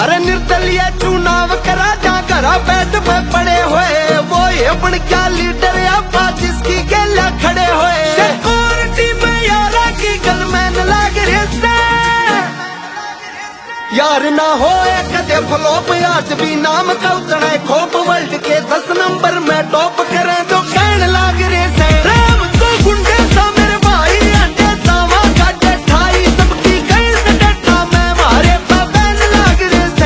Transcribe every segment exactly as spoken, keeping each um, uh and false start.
अरे निर्दलीय चुनाव करा जा घरा बैठ में पड़े हुए वो ये बन क्या लीडर आपा जिसकी गेला खड़े हुए सिक्योरिटी में यारा की गलमैन लाग रहे से यार ना हो कदे फ्लॉप आज भी नाम का उतना खोप वर्ल्ड के दस नंबर में टॉप करें तो कहने लाग रहे से राम तो गुंडे सा मेरे भाई अंडे सावा काटे ठाई सबकी गई से डटा मैं मारे पाबैन लाग रहे से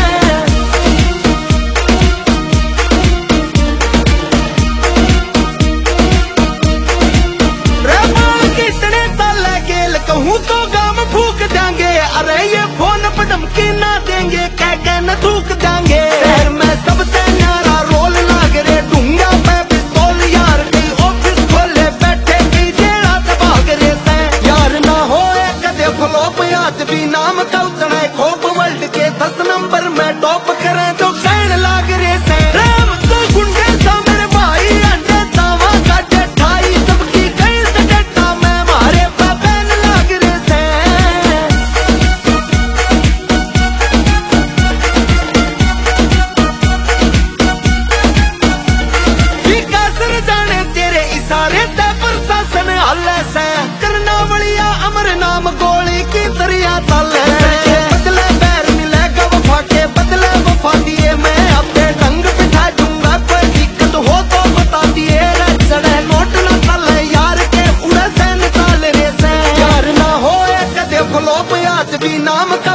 रेबाल कितने साल गेल कहूँ तो गाम फूक देंगे अरे ये फोन पर धमकी ना देंगे कह के न थूक देंगे शहर में सबसे न्यारा रोल लाग रे ढूंगा मैं पिस्तौल यार कई ऑफिस खोले बैठे कई जेड़ा भाग रे से यार ना हो कदे फ्लॉप आज भी नाम का उतना खोप वर्ल्ड के दस नंबर में टॉप करें तो कहने लाग रे से राम तो गुंडे सा मेरे भाई अंडे सावा काटे ठाई सबकी गई से डटा मैं मारे पाबैन लाग रे से जाने तेरे इशारे ते प्रशासन हल से करना बलिया अमर नाम गोली की दरिया तल बदले पैर मिलेगा वफा के बदले वफा दिए मैं अपने ढंग बिठा दूंगा कोई दिक्कत हो तो बता दिए चढ़े नोट न चले यार के उड़े से निकाल रे से यार ना हो कदे फ्लॉप आज भी नाम का